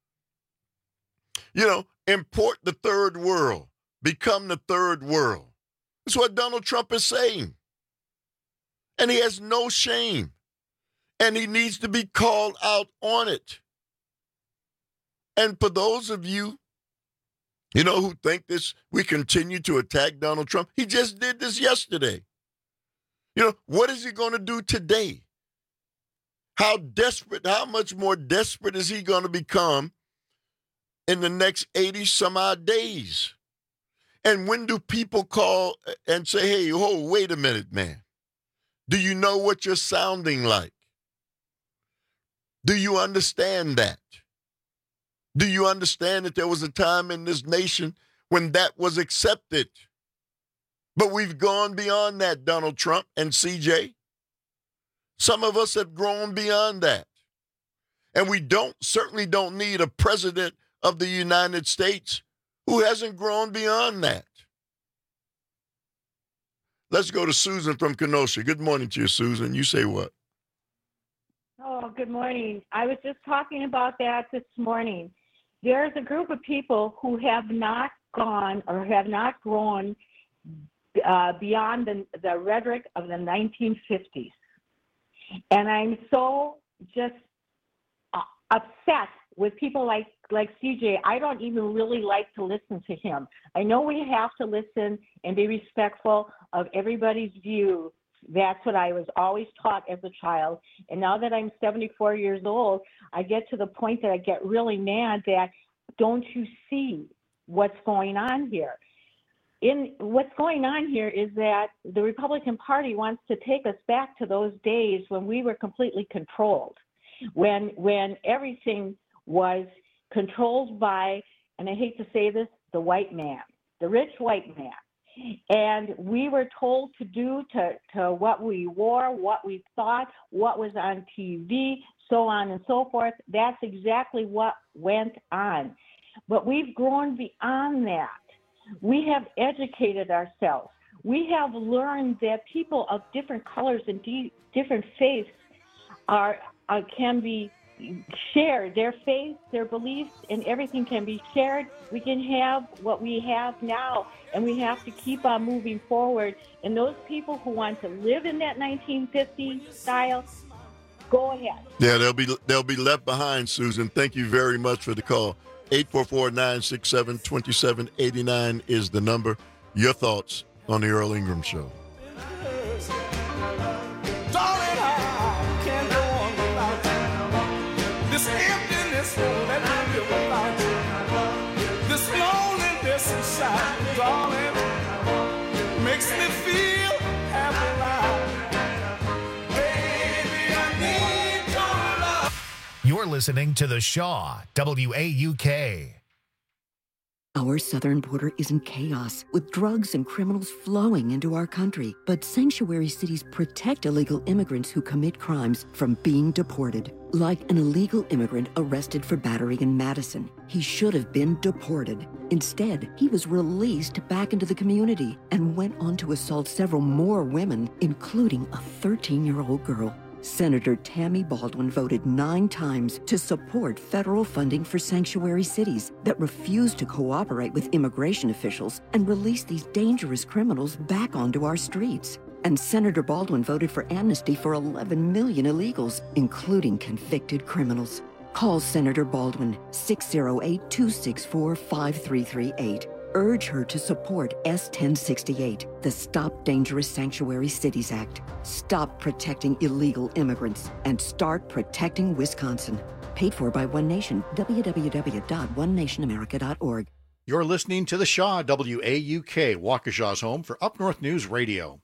You know, import the third world, become the third world. That's what Donald Trump is saying. And he has no shame. And he needs to be called out on it. And for those of you, you know, who think this, we continue to attack Donald Trump, he just did this yesterday. You know, what is he going to do today? How desperate, how much more desperate is he going to become in the next eighty some odd days? And when do people call and say, hey, oh, wait a minute, man. Do you know what you're sounding like? Do you understand that? Do you understand that there was a time in this nation when that was accepted? But we've gone beyond that, Donald Trump and C J. Some of us have grown beyond that. And we don't, certainly don't need a president of the United States who hasn't grown beyond that. Let's go to Susan from Kenosha. Good morning to you, Susan. You say what? Oh, good morning. I was just talking about that this morning. There's a group of people who have not gone or have not grown uh, beyond the, the rhetoric of the nineteen fifties. And I'm so just uh, upset with people like, like C J. I don't even really like to listen to him. I know we have to listen and be respectful of everybody's view. That's what I was always taught as a child. And now that I'm seventy-four years old, I get to the point that I get really mad that don't you see what's going on here? In what's going on here is that the Republican Party wants to take us back to those days when we were completely controlled, when when everything was controlled by, and I hate to say this, the white man, the rich white man. And we were told to do to, to what we wore, what we thought, what was on T V, so on and so forth. That's exactly what went on. But we've grown beyond that. We have educated ourselves. We have learned that people of different colors and de- different faiths are, are can be shared. Their faith, their beliefs, and everything can be shared. We can have what we have now, and we have to keep on moving forward. And those people who want to live in that nineteen fifties style, go ahead. Yeah, they'll be they'll be left behind, Susan. Thank you very much for the call. eight four four, nine six seven, two seven eight nine is the number. Your thoughts on the Earl Ingram Show. This emptiness that I live without, this loneliness inside, darling, makes me feel half alive. Baby, I need your love. You're listening to The Shaw, W A U K. Our southern border is in chaos, with drugs and criminals flowing into our country. But sanctuary cities protect illegal immigrants who commit crimes from being deported. Like an illegal immigrant arrested for battery in Madison. He should have been deported. Instead, he was released back into the community and went on to assault several more women, including a thirteen-year-old girl. Senator Tammy Baldwin voted nine times to support federal funding for sanctuary cities that refuse to cooperate with immigration officials and release these dangerous criminals back onto our streets. And Senator Baldwin voted for amnesty for eleven million illegals, including convicted criminals. Call Senator Baldwin, six oh eight, two six four, five three three eight. Urge her to support S ten sixty-eight, the Stop Dangerous Sanctuary Cities Act. Stop protecting illegal immigrants and start protecting Wisconsin. Paid for by One Nation, w w w dot one nation america dot org. You're listening to The Shaw, W A U K, Waukesha's home for Up North News Radio.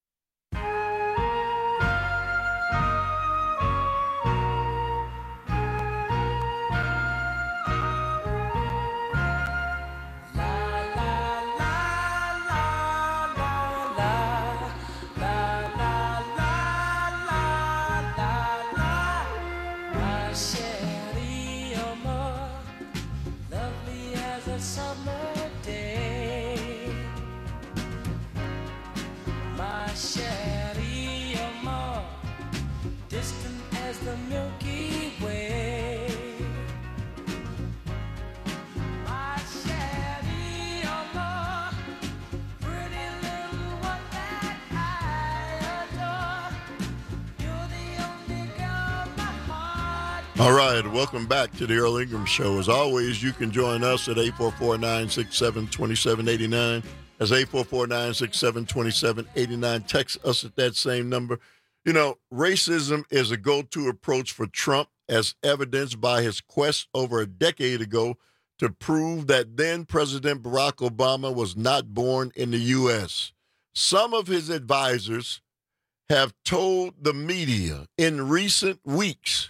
All right, welcome back to the Earl Ingram Show. As always, you can join us at eight four four, nine six seven, two seven eight nine. That's eight four four, nine six seven, two seven eight nine. Text us at that same number. You know, racism is a go-to approach for Trump, as evidenced by his quest over a decade ago to prove that then President Barack Obama was not born in the U S. Some of his advisors have told the media in recent weeks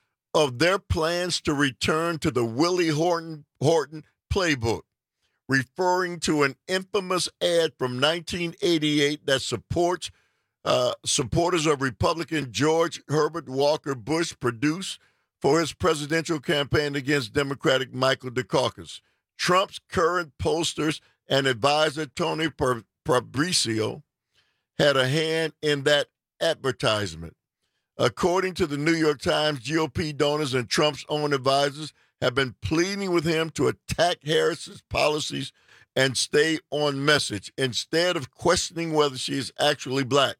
of their plans to return to the Willie Horton, Horton playbook, referring to an infamous ad from nineteen eighty-eight that supports uh, supporters of Republican George Herbert Walker Bush produced for his presidential campaign against Democratic Michael Dukakis. Trump's current posters and advisor Tony Fabricio had a hand in that advertisement. According to the New York Times, G O P donors and Trump's own advisors have been pleading with him to attack Harris's policies and stay on message instead of questioning whether she is actually black.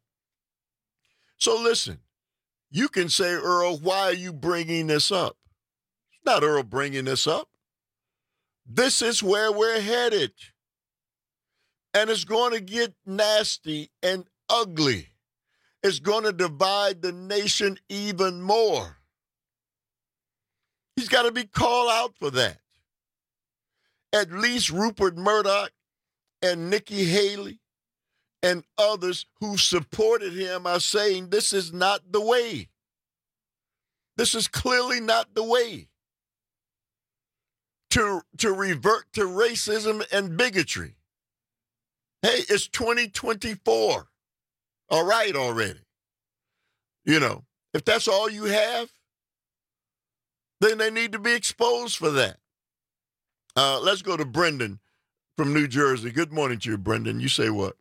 So listen, you can say, Earl, why are you bringing this up? It's not Earl bringing this up. This is where we're headed. And it's going to get nasty and ugly. It's going to divide the nation even more. He's got to be called out for that. At least Rupert Murdoch and Nikki Haley and others who supported him are saying this is not the way. This is clearly not the way to, to revert to racism and bigotry. Hey, it's twenty twenty-four. All right already. You know, if that's all you have, then they need to be exposed for that. Uh, let's go to Brendan from New Jersey. Good morning to you, Brendan. You say what?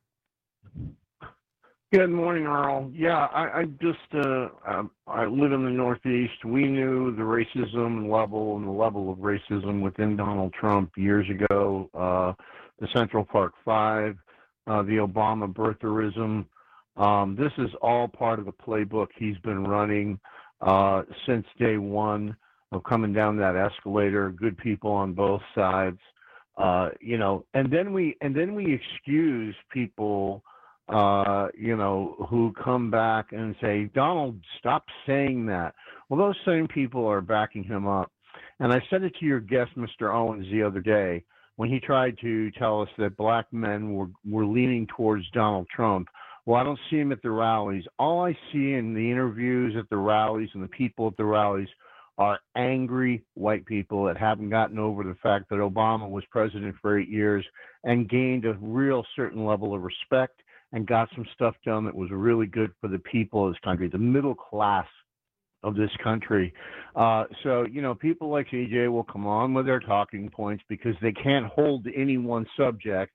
Good morning, Earl. Yeah, I, I just, uh, I, I live in the Northeast. We knew the racism level and the level of racism within Donald Trump years ago, uh, the Central Park Five, uh, the Obama birtherism. Um, this is all part of the playbook he's been running uh, since day one of coming down that escalator. Good people on both sides, uh, you know, and then we and then we excuse people, uh, you know, who come back and say, Donald, stop saying that. Well, those same people are backing him up. And I said it to your guest, Mister Owens, the other day when he tried to tell us that black men were, were leaning towards Donald Trump. Well, I don't see him at the rallies. All I see in the interviews at the rallies and the people at the rallies are angry white people that haven't gotten over the fact that Obama was president for eight years and gained a real certain level of respect and got some stuff done that was really good for the people of this country, the middle class of this country. Uh, so, you know, people like C J will come on with their talking points because they can't hold any one subject.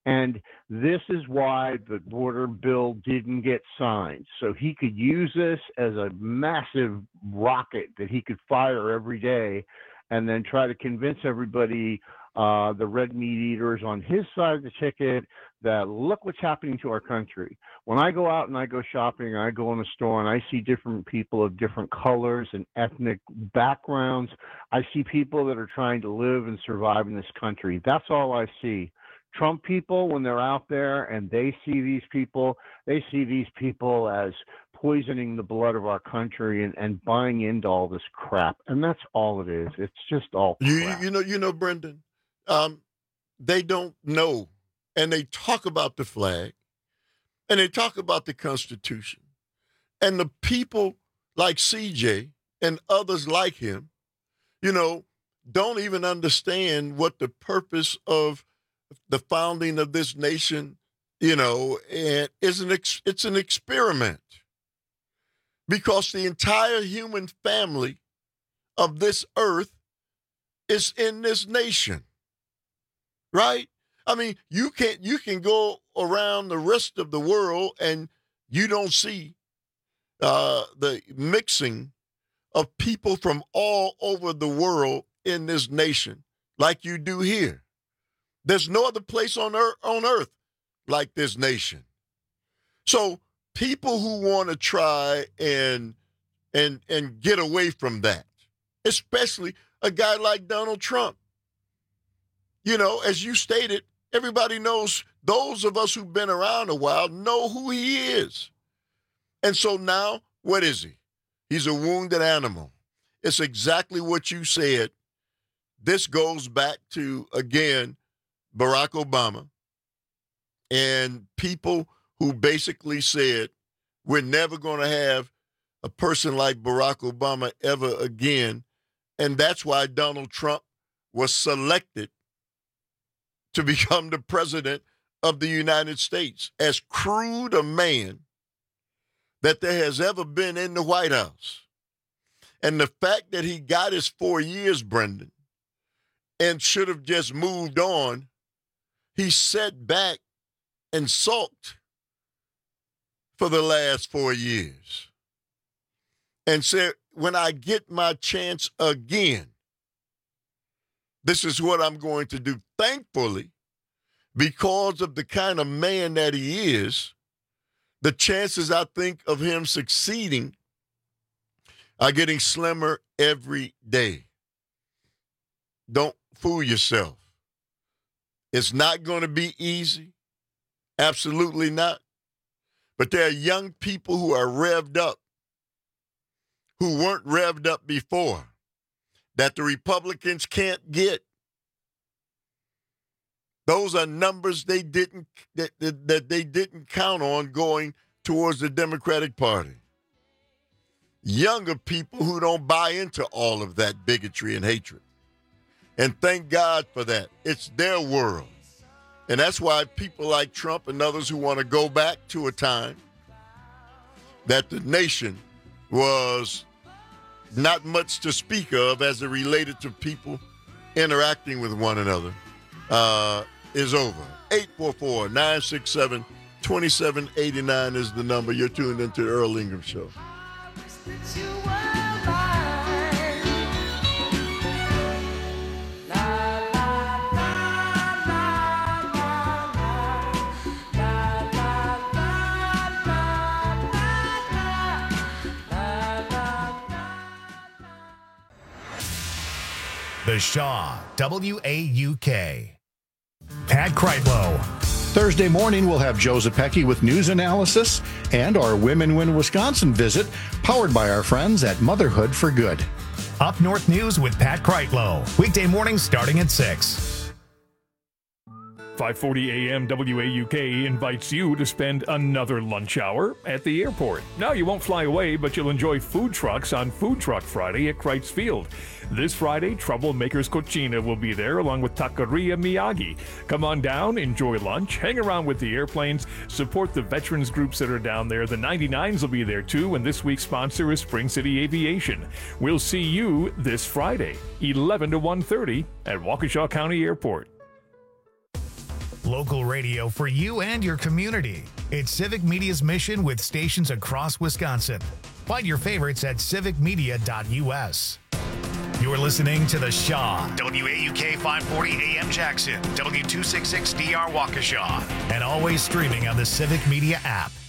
And this is why the border bill didn't get signed. So he could use this as a massive rocket that he could fire every day and then try to convince everybody, uh, the red meat eaters on his side of the ticket, that look what's happening to our country. When I go out and I go shopping, I go in a store and I see different people of different colors and ethnic backgrounds. I see people that are trying to live and survive in this country. That's all I see. Trump people, when they're out there and they see these people, they see these people as poisoning the blood of our country and, and buying into all this crap. And that's all it is. It's just all crap. You, you know, you know, Brendan, um, they don't know. And they talk about the flag and they talk about the Constitution. And the people like C J and others like him, you know, don't even understand what the purpose of the founding of this nation, you know, and is an ex- it's an experiment, because the entire human family of this earth is in this nation, right? I mean, you can't you can go around the rest of the world and you don't see uh, the mixing of people from all over the world in this nation like you do here. There's no other place on earth, on earth like this nation. So people who want to try and and and get away from that, especially a guy like Donald Trump. You know, as you stated, everybody knows, those of us who've been around a while know who he is. And so now, what is he? He's a wounded animal. It's exactly what you said. This goes back to, again, Barack Obama and people who basically said, we're never going to have a person like Barack Obama ever again. And that's why Donald Trump was selected to become the president of the United States. As crude a man that there has ever been in the White House. And the fact that he got his four years, Brendan, and should have just moved on, he sat back and sulked for the last four years and said, when I get my chance again, this is what I'm going to do. Thankfully, because of the kind of man that he is, the chances, I think, of him succeeding are getting slimmer every day. Don't fool yourself. It's not going to be easy. Absolutely not. But there are young people who are revved up, who weren't revved up before, that the Republicans can't get. Those are numbers they didn't that, that, that they didn't count on going towards the Democratic Party. Younger people who don't buy into all of that bigotry and hatred. And thank God for that. It's their world. And that's why people like Trump and others who want to go back to a time that the nation was not much to speak of as it related to people interacting with one another uh, is over. eight four four, nine six seven, two seven eight nine is the number. You're tuned into the Earl Ingram Show. The Shaw, W A U K. Pat Kreitlow. Thursday morning, we'll have Joe Zepecki with news analysis and our Women Win Wisconsin visit, powered by our friends at Motherhood for Good. Up North News with Pat Kreitlow. Weekday mornings starting at six. five forty a.m. W A U K invites you to spend another lunch hour at the airport. Now, you won't fly away, but you'll enjoy food trucks on Food Truck Friday at Kreitz Field. This Friday, Troublemakers Cochina will be there along with Taqueria Miyagi. Come on down, enjoy lunch, hang around with the airplanes, support the veterans groups that are down there. The ninety-nines will be there too, and this week's sponsor is Spring City Aviation. We'll see you this Friday, eleven to one thirty at Waukesha County Airport. Local radio for you and your community. It's Civic Media's mission with stations across Wisconsin. Find your favorites at civic media dot U S. You're listening to The Shaw, W A U K five forty A M Jackson, W two sixty-six D R Waukesha, and always streaming on the Civic Media app.